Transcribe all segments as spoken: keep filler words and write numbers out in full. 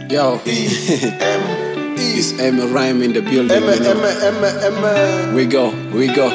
Yo, it's Emma Rhyme in the building. Emma, you know? Emma, Emma, Emma. We go, we go.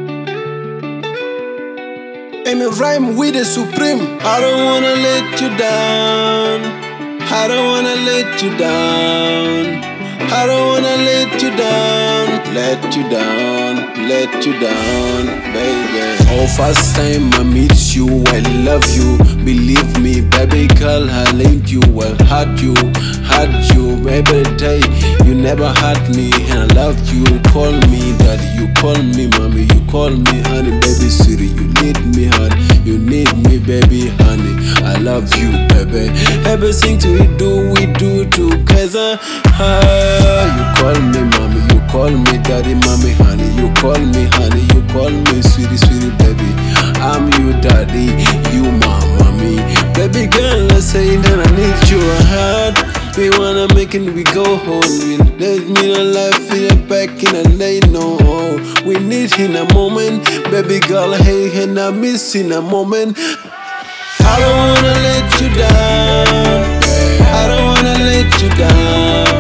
Emma Rhyme with the supreme. I don't wanna let you down. I don't wanna let you down. I don't wanna let you down. Let you down, let you down, baby. Oh, first time I meet you, I love you. Believe me, baby girl, I linked you, I had you, had you every day. You never had me, and I love you. Call me daddy, you call me mommy, you call me honey, baby sweetie. You need me hard, you need me, baby honey. I love you, baby. Everything we do, we do together. Ah, you call me mommy, you call me daddy, mommy, honey. You call me honey, you call me sweetie, sweetie, baby. I'm you daddy, you my mommy. Baby girl, let's say that I need your heart. We wanna make it, we go home. We let me know life in the back in the day, no. We need in a moment, baby girl, hey, and I miss in a moment. I don't wanna let you down. I don't wanna let you down.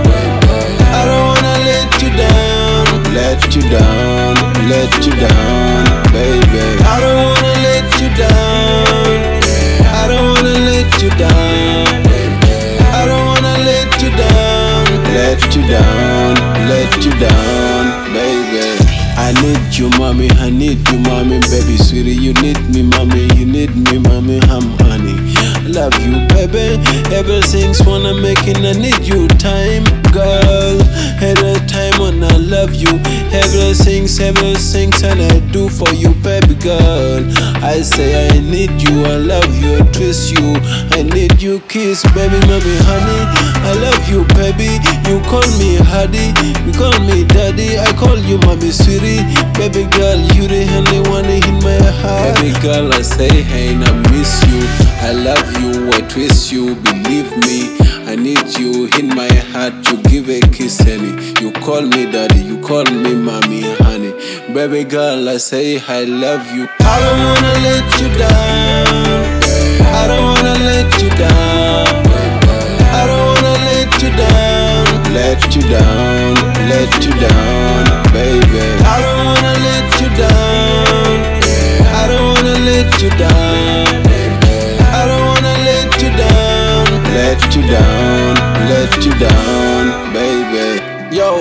I don't wanna let you down. Let you down, let you down, baby. I don't wanna let you down. I don't wanna let you down. I don't wanna let you down. Let you down, let you down, baby. I need you, mommy, I need you, mommy, baby, sweetie. You need me, mommy, you need me, mommy, I'm honey. I love you, baby. Everything's wanna make it, I need you, time, girl. Every time when I love you, everything's, everything's, and I do for you, baby girl. I say I need you, I love you, I twist you, I need you, kiss, baby, mommy, honey. I love you, baby. You call me honey, you call me daddy, I call you mommy, sweetie. Baby girl, you the only one in my heart. Baby girl, I say hey, and I miss you. I love you, I twist you, believe me. I need you in my heart, you give a kiss, honey. You call me daddy, you call me mommy, honey. Baby girl, I say I love you. I don't wanna let you down. I don't wanna let you down. I don't wanna let you down. Let you down, let you down, baby. I don't wanna let you down. I don't wanna let you down. I don't wanna let you down. Let you down, let you down, baby. Yo,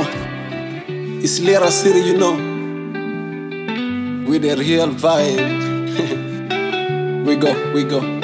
it's Lira City, you know, With a real vibe. We go, we go.